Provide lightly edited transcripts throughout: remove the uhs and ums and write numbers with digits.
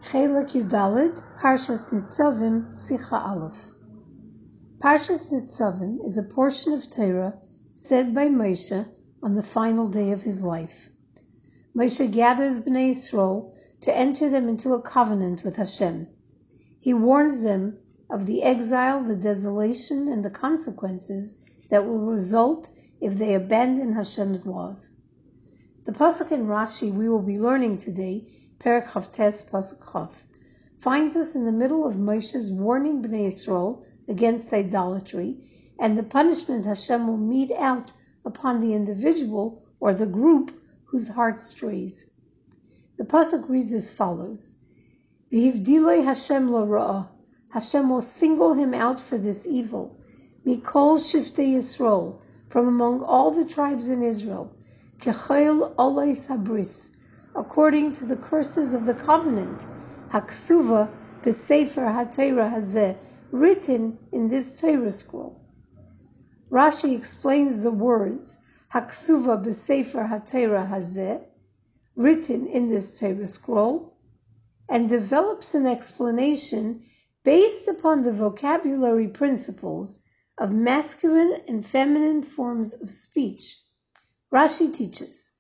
Chelek Yudalid, Parshas Nitzavim, Sicha Aleph. Parshas Nitzavim is a portion of Torah said by Moshe on the final day of his life. Moshe gathers Bnei Yisrael to enter them into a covenant with Hashem. He warns them of the exile, the desolation, and the consequences that will result if they abandon Hashem's laws. The pasuk in Rashi we will be learning today, Perek Chavtes Pasuk Chav, finds us in the middle of Moshe's warning Bnei Yisrael against idolatry and the punishment Hashem will mete out upon the individual or the group whose heart strays. The pasuk reads as follows: V'hivdilei Hashem l'ra'ah, Hashem will single him out for this evil. Mikol shiftei Yisrael, from among all the tribes in Israel. Kechayil olais habris, according to the curses of the covenant. Haksuva b'sefer haTorah hazeh, written in this Torah scroll. Rashi explains the words Haksuva b'sefer haTorah hazeh, written in this Torah scroll, and develops an explanation based upon the vocabulary principles of masculine and feminine forms of speech. Rashi teaches,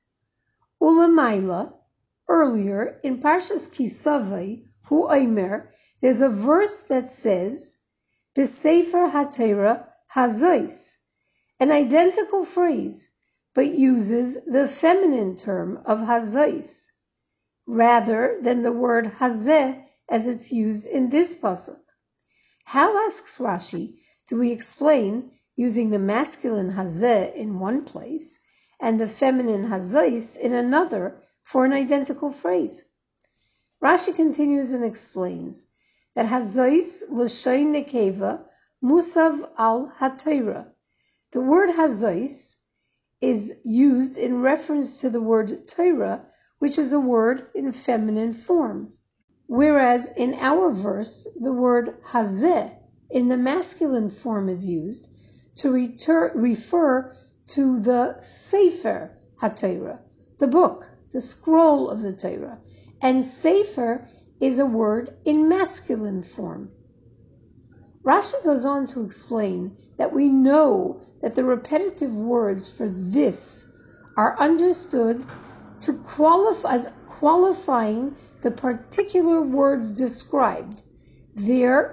Ulamaila, earlier in Parshas Kisavai, Hu Omer, there's a verse that says, B'sefer haTorah hazois, an identical phrase, but uses the feminine term of hazois, rather than the word hazeh as it's used in this pasuk. How, asks Rashi, do we explain using the masculine hazeh in one place and the feminine hazois in another for an identical phrase? Rashi continues and explains that hazois l'shoin nekeva musav al haTorah. The word hazois is used in reference to the word Torah, which is a word in feminine form, whereas in our verse the word hazeh in the masculine form is used to refer to the Sefer HaTorah, the book, the scroll of the Torah, and Sefer is a word in masculine form. Rashi goes on to explain that we know that the repetitive words for this are understood to qualify as qualifying the particular words described. Their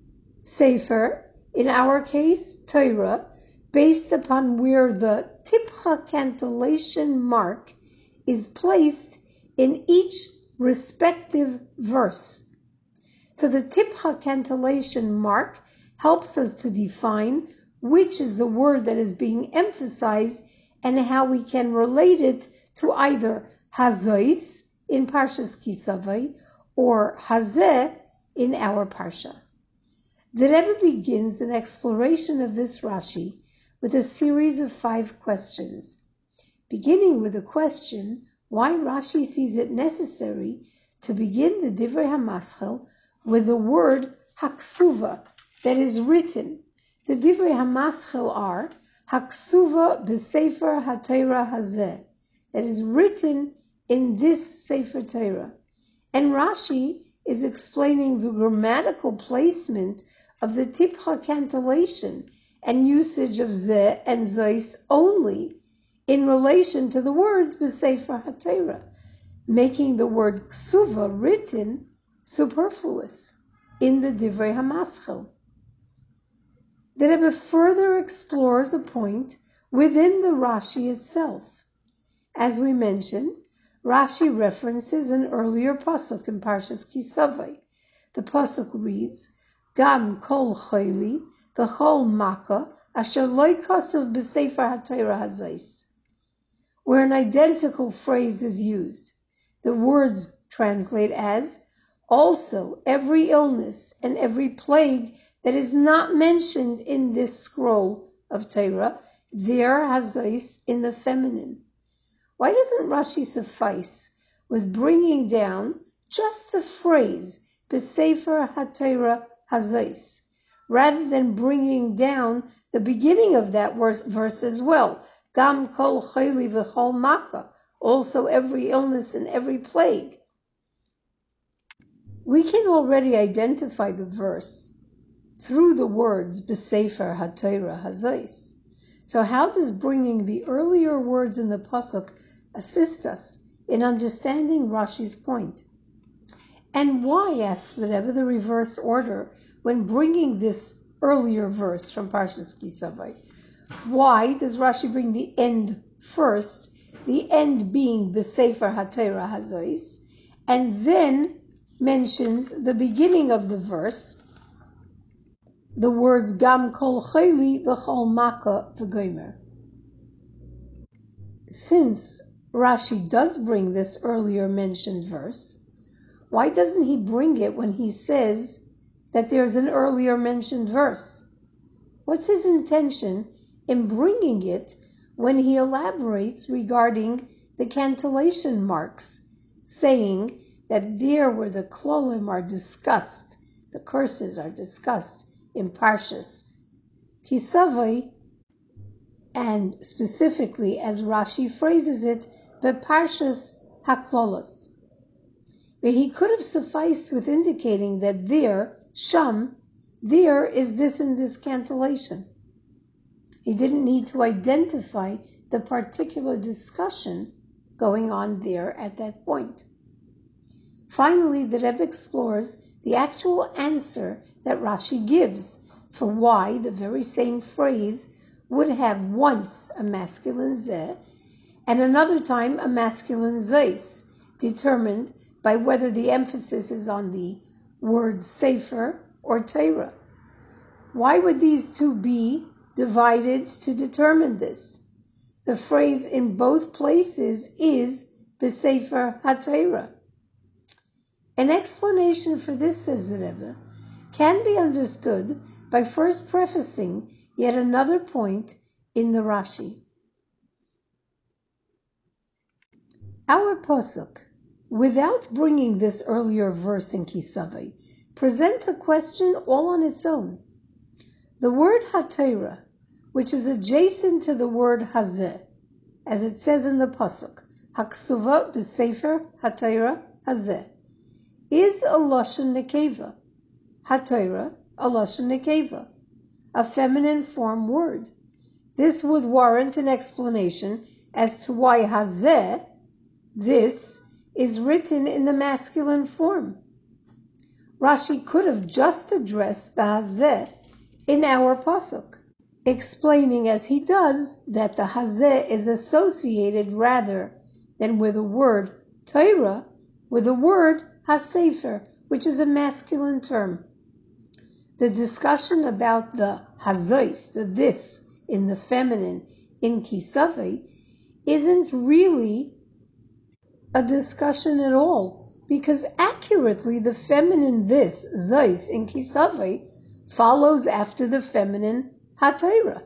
Sefer, in our case, Torah, based upon where the tipcha cantillation mark is placed in each respective verse. So the tipcha cantillation mark helps us to define which is the word that is being emphasized and how we can relate it to either hazois in Parshas Kisavai or hazeh in our Parsha. The Rebbe begins an exploration of this Rashi with a series of 5 questions, beginning with the question why Rashi sees it necessary to begin the Divrei HaMaschel with the word Haksuva, that is written. The Divrei HaMaschel are Haksuva b'Sefer HaTorah hazeh, that is written in this Sefer Torah. And Rashi is explaining the grammatical placement of the tipcha cantillation and usage of zeh and zois only in relation to the words b'Sefer HaTorah, making the word ksuva, written, superfluous in the Divrei HaMaschel. The Rebbe further explores a point within the Rashi itself. As we mentioned, Rashi references an earlier pasuk in Parshas Kisavai. The pasuk reads, Gam kol chayli v'chol maka asher lo kasuv b'sefer haTorah hazois, where an identical phrase is used. The words translate as, also every illness and every plague that is not mentioned in this scroll of Torah, there hazois in the feminine. Why doesn't Rashi suffice with bringing down just the phrase b'sefer haTorah hazois, rather than bringing down the beginning of that verse as well, Gam kol chayli v'chol maka, also every illness and every plague? We can already identify the verse through the words B'Sefer HaTorah Hazos. So how does bringing the earlier words in the pasuk assist us in understanding Rashi's point? And why, asks the Rebbe, the reverse order when bringing this earlier verse from Parshas Ki Savo? Why does Rashi bring the end first, the end being B'Sefer HaTorah Hazos, and then mentions the beginning of the verse, the words Gam Kol Chayli V'Chol Maka V'Gomer? Since Rashi does bring this earlier mentioned verse, why doesn't he bring it when he says that there's an earlier mentioned verse? What's his intention in bringing it when he elaborates regarding the cantillation marks, saying that there where the klolim are discussed, the curses are discussed in Parshas Ki Savo, and specifically, as Rashi phrases it, Beparshas HaKlolos, where he could have sufficed with indicating that there, Sham, there is this and this cantillation. He didn't need to identify the particular discussion going on there at that point. Finally, the Rebbe explores the actual answer that Rashi gives for why the very same phrase would have once a masculine zeh and another time a masculine zeis, determined by whether the emphasis is on the word sefer or Torah. Why would these two be divided to determine this? The phrase in both places is B'Sefer HaTorah. An explanation for this, says the Rebbe, can be understood by first prefacing yet another point in the Rashi. Our pasuk, without bringing this earlier verse in Ki Savo, presents a question all on its own. The word HaTorah, which is adjacent to the word Hazeh, as it says in the pasuk, Haksuva B'Sefer HaTorah Hazeh, is a Lashon Nekeva. HaTorah, a Lashon Nekeva, a feminine form word. This would warrant an explanation as to why Hazeh, this, is written in the masculine form. Rashi could have just addressed the Hazeh in our pasuk, explaining as he does that the Hazeh is associated rather than with the word Torah, with the word HaSefer, which is a masculine term. The discussion about the Hazos, the this, in the feminine, in Ki Savo, isn't really a discussion at all, because accurately the feminine this, Zeis, in Ki Savo, follows after the feminine HaTorah.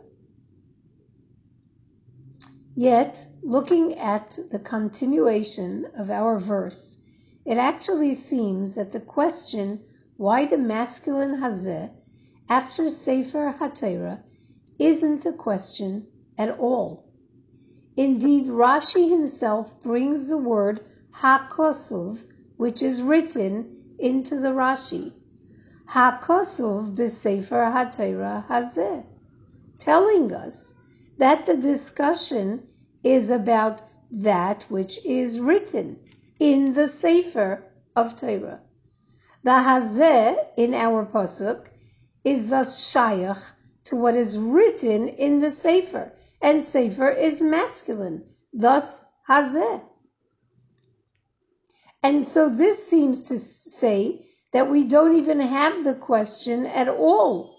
Yet, looking at the continuation of our verse, it actually seems that the question why the masculine Hazeh after Sefer HaTorah isn't a question at all. Indeed, Rashi himself brings the word HaKosuv, which is written, into the Rashi. HaKosuv B'Sefer HaTorah Hazeh, telling us that the discussion is about that which is written in the Sefer of Torah. The Hazeh in our pasuk is thus shayach to what is written in the Sefer, and Sefer is masculine, thus Hazeh. And so this seems to say that we don't even have the question at all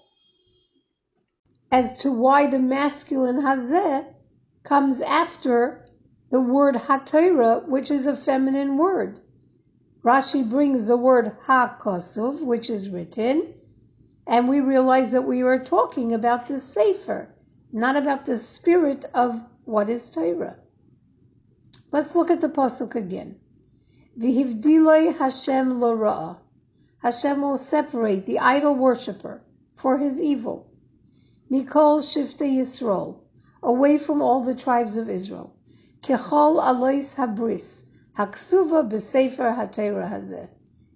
as to why the masculine Hazeh comes after the word HaTorah, which is a feminine word. Rashi brings the word HaKosuv, which is written, and we realize that we are talking about the Sefer, not about the spirit of what is Torah. Let's look at the pasuk again. V'hivdiloi Hashem lo ra'ah. Hashem will separate the idol worshipper for his evil. Mikol shiftei Yisrael, away from all the tribes of Israel. Kechol alois habris, haksuva b'sefer HaTorah hazeh.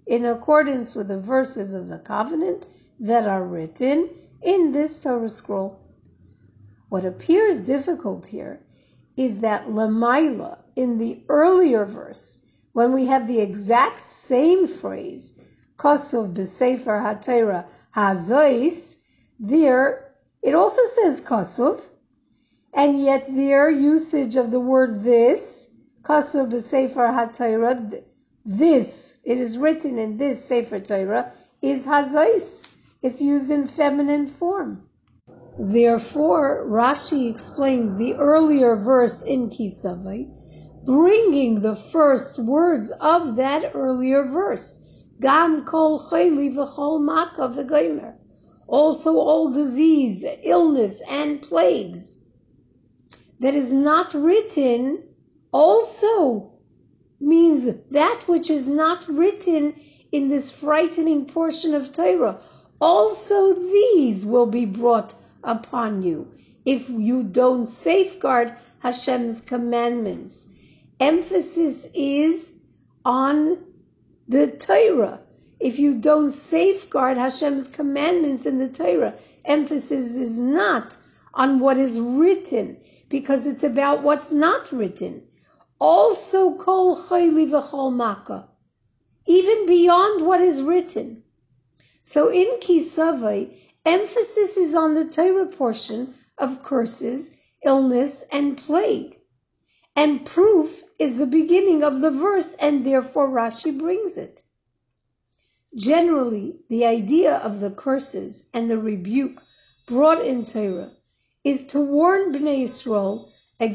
in accordance with the verses of the covenant that are written in this Torah scroll. What appears difficult here is that Lamaila, in the earlier verse, when we have the exact same phrase, Kosov b'Sefer HaTorah Hazois, there it also says Kosov, and yet their usage of the word this, Kosov b'Sefer HaTorah, this, it is written in this Sefer Torah, is Hazois. It's used in feminine form. Therefore, Rashi explains the earlier verse in Kisavai, bringing the first words of that earlier verse. Gam kol chayli v'chol maka v'gomer. Also all disease, illness, and plagues. That is not written also means that which is not written in this frightening portion of Torah. Also these will be brought upon you if you don't safeguard Hashem's commandments. Emphasis is on the Torah. If you don't safeguard Hashem's commandments in the Torah, emphasis is not on what is written, because it's about what's not written. Also kol chayli v'chol maka, even beyond what is written. So in Kisavai, emphasis is on the Torah portion of curses, illness, and plague. And proof is the beginning of the verse, and therefore Rashi brings it. Generally, the idea of the curses and the rebuke brought in Torah is to warn Bnei Yisrael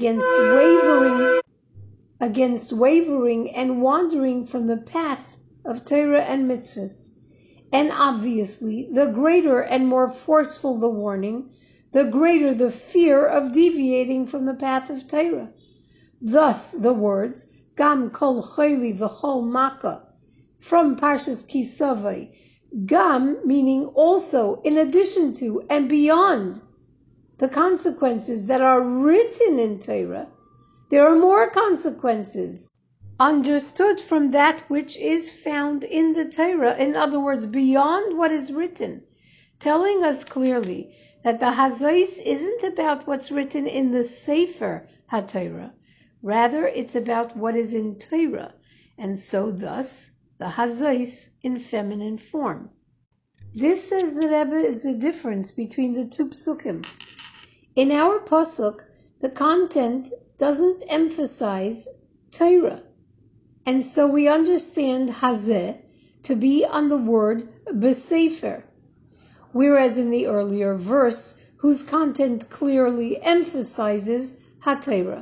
against wavering and wandering from the path of Torah and mitzvahs. And obviously, the greater and more forceful the warning, the greater the fear of deviating from the path of Torah. Thus, the words, Gam kol chayli v'chol maka, from Parshas Kisavai, Gam meaning also, in addition to, and beyond the consequences that are written in Torah, there are more consequences understood from that which is found in the Torah, in other words, beyond what is written, telling us clearly that the Hazois isn't about what's written in the Sefer HaTorah, rather it's about what is in Torah, and so thus the Hazois in feminine form. This, says the Rebbe, is the difference between the two psukim. In our pasuk, the content doesn't emphasize Torah, and so we understand hazeh to be on the word b'sefer, whereas in the earlier verse, whose content clearly emphasizes HaTorah.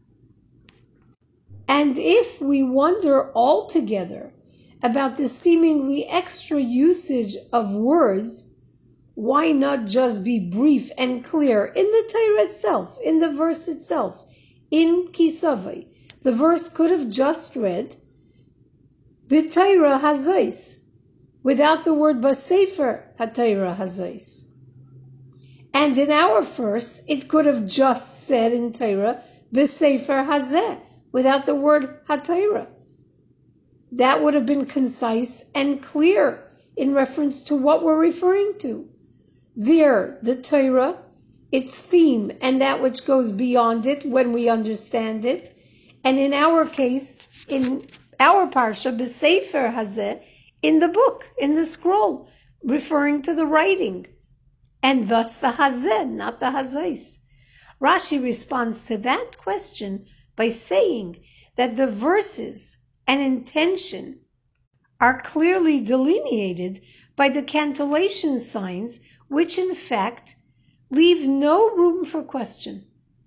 And if we wonder altogether about the seemingly extra usage of words, why not just be brief and clear in the Torah itself, in the verse itself? In Kisavai, the verse could have just read, B'Torah Hazois, without the word B'Sefer HaTorah Hazois. And in our verse, it could have just said in Torah, B'Sefer Hazeh, without the word HaTorah. That would have been concise and clear in reference to what we're referring to. There, the Torah, its theme, and that which goes beyond it when we understand it. And in our case, in our parsha, B'Sefer Hazeh, in the book, in the scroll, referring to the writing. And thus the Hazeh, not the Hazois. Rashi responds to that question by saying that the verses and intention are clearly delineated by the cantillation signs, which in fact leave no room for question.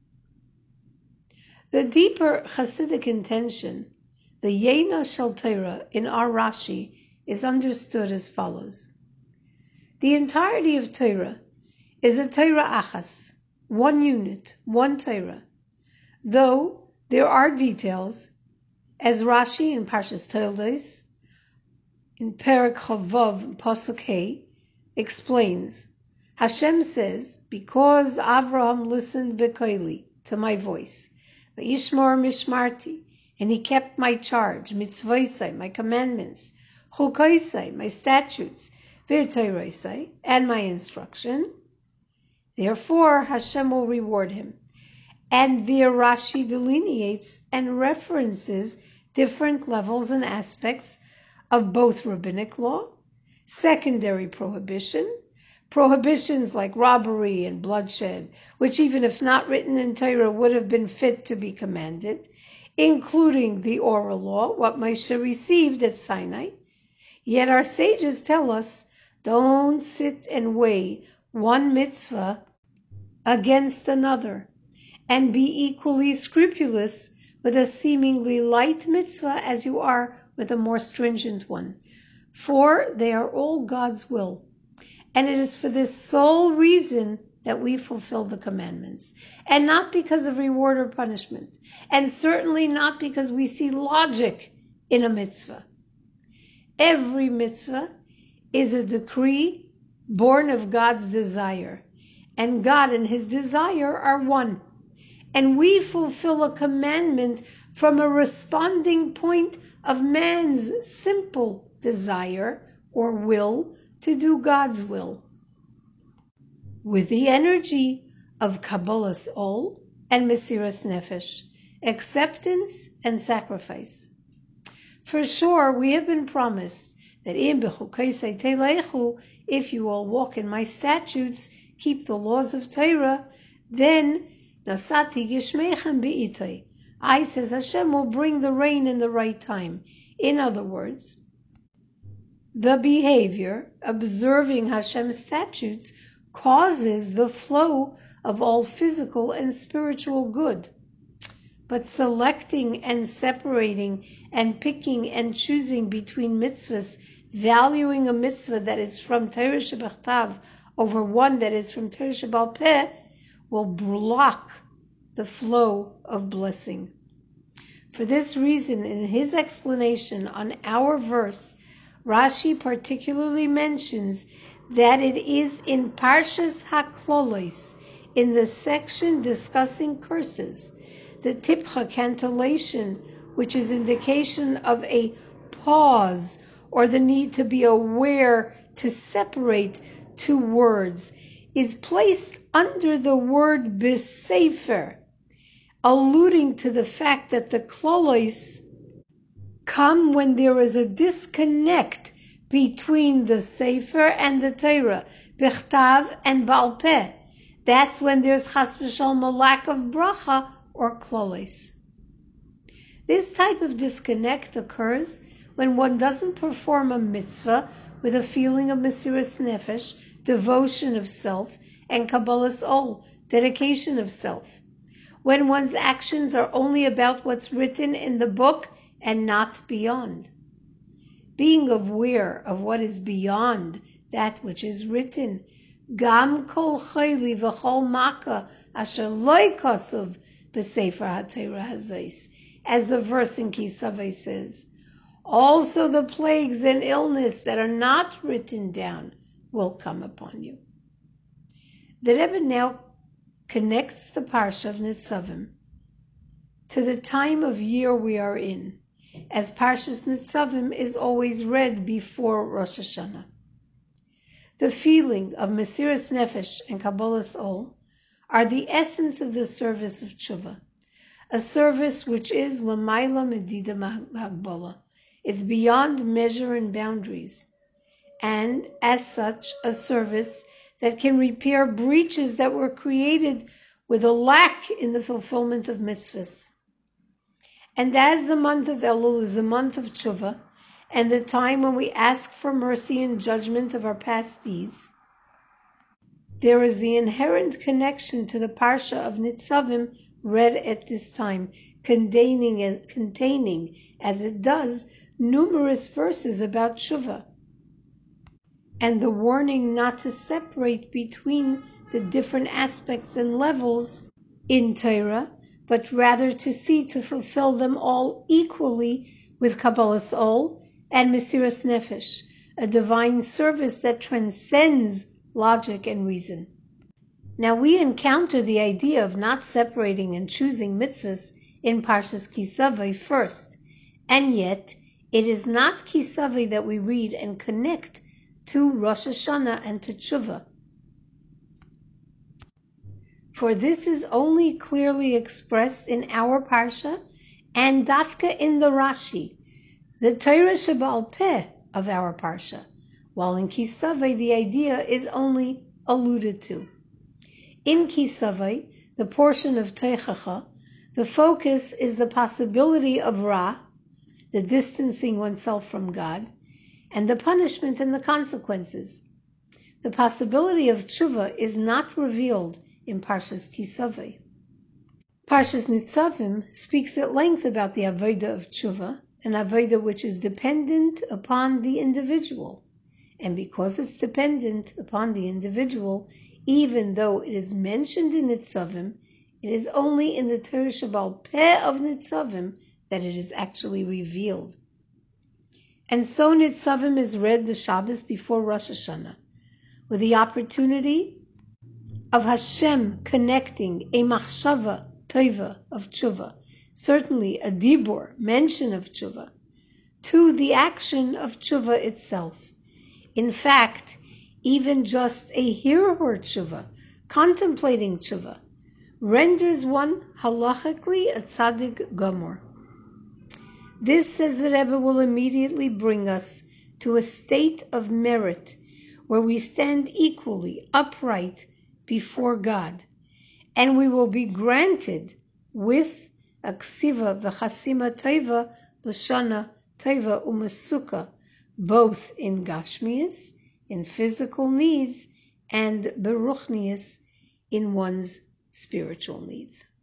The deeper Hasidic intention, the Yena Shel Torah in our Rashi, is understood as follows. The entirety of Torah is a Torah Achas, one unit, one Torah, though there are details, as Rashi in Parshas Toldos, in Perek Chavav, Pasuk Hey, explains. Hashem says, because Avraham listened b'koili, to my voice, v'yishmor mishmarti, and he kept my charge, mitzvosai, my commandments, chukaisai, my statutes, v'toraisai, and my instruction. Therefore, Hashem will reward him. And there Rashi delineates and references different levels and aspects of both rabbinic law, secondary prohibitions like robbery and bloodshed, which even if not written in Torah would have been fit to be commanded, including the oral law, what Moshe received at Sinai. Yet our sages tell us, don't sit and weigh one mitzvah against another, and be equally scrupulous with a seemingly light mitzvah as you are with a more stringent one. For they are all God's will. And it is for this sole reason that we fulfill the commandments. And not because of reward or punishment. And certainly not because we see logic in a mitzvah. Every mitzvah is a decree born of God's desire. And God and his desire are one. And we fulfill a commandment from a responding point of man's simple desire or will to do God's will, with the energy of Kabbalas Ol and Mesiras Nefesh, acceptance and sacrifice. For sure, we have been promised that if you all walk in my statutes, keep the laws of Torah, then Nasati Gishmechem Be'itai. I, says Hashem, will bring the rain in the right time. In other words, the behavior, observing Hashem's statutes, causes the flow of all physical and spiritual good. But selecting and separating and picking and choosing between mitzvahs, valuing a mitzvah that is from Torah Shebachtav over one that is from Torah Shebal Peh, will block the flow of blessing. For this reason, in his explanation on our verse, Rashi particularly mentions that it is in Parshas HaKlolos, in the section discussing curses, the tipcha cantillation, which is indication of a pause or the need to be aware to separate two words, is placed under the word besefer, alluding to the fact that the klolos come when there is a disconnect between the Sefer and the Torah, Bechtav and Baal Peh. That's when there's chas v'shalom a lack of bracha or klolos. This type of disconnect occurs when one doesn't perform a mitzvah with a feeling of Mesiras Nefesh, devotion of self, and Kabbalas Ol, dedication of self. When one's actions are only about what's written in the book and not beyond. Being aware of what is beyond that which is written. Gam kol chayli v'chol maka asher loy kasuv b'sefer haTorah hazos, as the verse in Kisavei says. Also the plagues and illness that are not written down will come upon you. The Rebbe now connects the Parsha of Nitzavim to the time of year we are in, as Parshas Nitzavim is always read before Rosh Hashanah. The feeling of Mesiras Nefesh and Kabbalas Ol are the essence of the service of Tshuva, a service which is L'mayla Medida Hagbola. It's beyond measure and boundaries, and as such, a service that can repair breaches that were created with a lack in the fulfillment of mitzvahs. And as the month of Elul is the month of Tshuva, and the time when we ask for mercy and judgment of our past deeds, there is the inherent connection to the Parsha of Nitzavim read at this time, containing as it does, numerous verses about Tshuva, and the warning not to separate between the different aspects and levels in Torah, but rather to see to fulfill them all equally with Kabbalas Ol and Mesiras Nefesh, a divine service that transcends logic and reason. Now we encounter the idea of not separating and choosing mitzvahs in Parshas Kisavei first, and yet It is not Kisavai that we read and connect to Rosh Hashanah and to Tshuva. For this is only clearly expressed in our Parsha and Dafka in the Rashi, the Torah Sheba'al Peh of our Parsha, while in Kisavai the idea is only alluded to. In Kisavai, the portion of Teichacha, the focus is the possibility of Ra, the distancing oneself from God, and the punishment and the consequences. The possibility of Tshuva is not revealed in Parshas Kisavai. Parshas Nitzavim speaks at length about the Avodah of Tshuva, an Avodah which is dependent upon the individual. And because it's dependent upon the individual, even though it is mentioned in Nitzavim, it is only in the Torah Sheba'al Peh of Nitzavim that it is actually revealed. And so Nitzavim is read the Shabbos before Rosh Hashanah, with the opportunity of Hashem connecting a machshava tova of tshuva, certainly a dibur, mention of tshuva, to the action of tshuva itself. In fact, even just a hirur tshuva, contemplating tshuva, renders one halachically a tzaddik gamor. This, says the Rebbe, will immediately bring us to a state of merit where we stand equally upright before God, and we will be granted with a ksiva v'chasima tova l'shana tova u'masuka, both in gashmias, in physical needs, and beruchnias, in one's spiritual needs.